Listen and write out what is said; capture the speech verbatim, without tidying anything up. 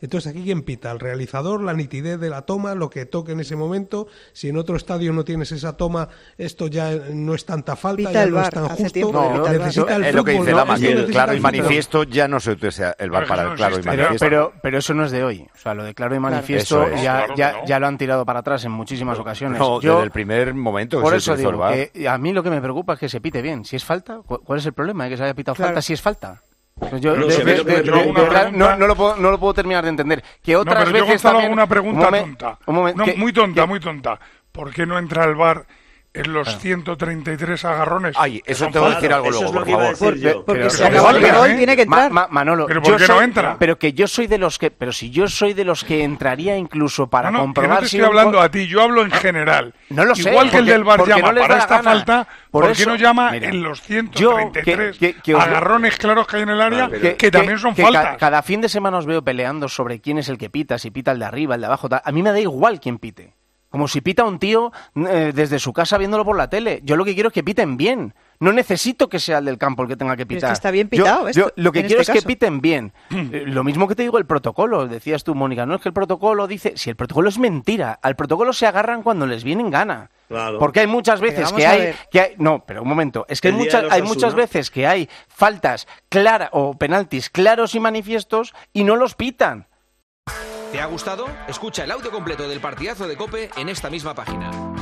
Entonces, ¿aquí quién pita? El realizador, la nitidez de la toma, lo que toque en ese momento. Si en otro estadio no tienes esa toma, esto ya no es tanta falta, pita ya el no bar, es tan hace justo. tiempo No, que necesita el es lo que fútbol, dice ¿no? Lama, Esto que el necesita claro y el fútbol. manifiesto ya no se utiliza el bar Pero para no el claro y existe. manifiesto. Pero, pero eso no es de hoy. O sea, lo de claro y manifiesto Eso es. ya, Claro que ya, no. ya lo han tirado para atrás en muchísimas ocasiones. No, Yo, desde el primer momento que por se eso utilizó digo el bar. que a mí lo que me preocupa es que se pite bien. Si es falta, ¿cu- ¿cuál es el problema? ¿De que se haya pitado Claro. falta si es falta? Pues yo No, de- si a mí de- lo que de- me de- preocupa- de verdad, pregunta- no, no lo puedo, no lo puedo terminar de entender. Que No, otras pero yo, veces Gonzalo, también... hago una un pregunta momen- tonta. un momen- No, que- muy tonta, que- muy tonta. ¿Por qué no entra el bar en los ciento treinta y tres agarrones? Ay, eso Son tengo que faltas. decir algo Eso luego, es lo por que iba a favor. decir yo. Porque Pero- se pero acabó el falta, gol, ¿eh? tiene que Ma- entrar. Ma- Manolo, ¿Pero yo por qué no soy- entra? Pero que yo soy de los que, pero si yo soy de los que entraría incluso para No, no, que comprobar no te si estoy un hablando gol- a ti, yo hablo en general. No lo sé, Igual que el porque- del bar porque llama no les para da la esta gana. falta, Por ¿por, qué eso, no llama mira, en los yo ciento treinta y tres que- que- que os lo- agarrones claros que hay en el área, Vale, que, pero- también son que ca- faltas? Cada fin de semana os veo peleando sobre quién es el que pita, si pita el de arriba, el de abajo, tal. A mí me da igual quién pite. Como si pita un tío eh, desde su casa viéndolo por la tele. Yo lo que quiero es que piten bien. No necesito que sea el del campo el que tenga que Pero es pitar. que está bien Yo- pitado esto, yo lo que en quiero este es que caso. piten bien. Eh, lo mismo que te digo el protocolo. Decías tú, Mónica, no es que el protocolo dice... Si el protocolo es mentira. Al protocolo se agarran cuando les viene en gana. Claro. Porque hay muchas Pero veces vamos que a hay, ver. que hay... No, pero un momento. Es que hay, El día muchas, de los hay Osasuna. muchas veces que hay faltas claras o penaltis claros y manifiestos y no los pitan. ¿Te ha gustado? Escucha el audio completo del partidazo de COPE en esta misma página.